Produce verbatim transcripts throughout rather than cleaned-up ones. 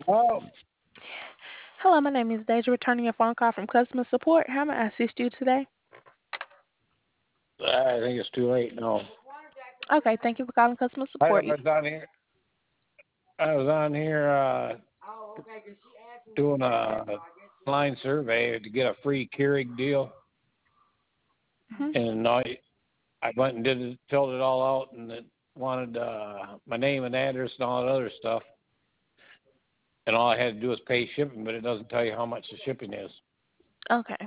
Oh, Hello, my name is Deja, returning a phone call from customer support. How may I assist you today? I think it's too late. No, Okay, thank you for calling customer I support. was on here. I was on here uh, doing a line survey to get a free Keurig deal, Mhm. and I I went and did it, filled it all out, and it wanted uh, my name and address and all that other stuff. And all I had to do was pay shipping, but it doesn't tell you how much the shipping is. Okay.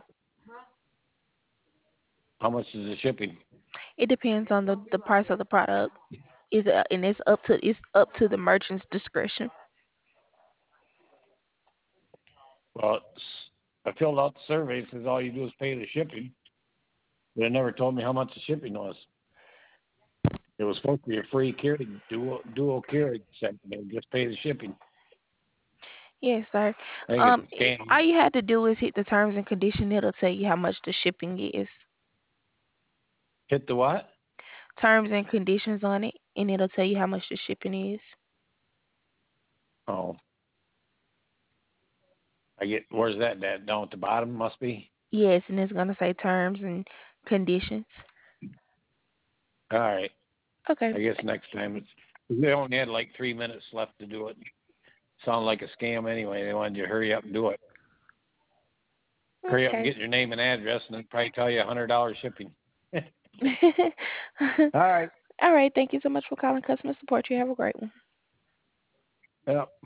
How much is the shipping? It depends on the, the price of the product. Is it, and it's up to it's up to the merchant's discretion. Well, it's, I filled out the survey. It says all you do is pay the shipping, but it never told me how much the shipping was. It was supposed to be a free Keurig, dual, dual Keurig set. They just pay the shipping. Yes, sir. I think Um, it's a i- scam. all you have to do is hit the terms and condition. It'll tell you how much the shipping is. Hit the what? Terms and conditions on it, and it'll tell you how much the shipping is. Oh, I get. Where's that? That down at the bottom must be. Yes, and it's gonna say terms and conditions. All right. Okay. I guess next time it's. They only had like three minutes left to do it. Sounded like a scam anyway. They wanted you to hurry up and do it. Hurry up and Okay. get your name and address, and then probably tell you a hundred dollars shipping. All right. All right. Thank you so much for calling customer support. You have a great one. Yep.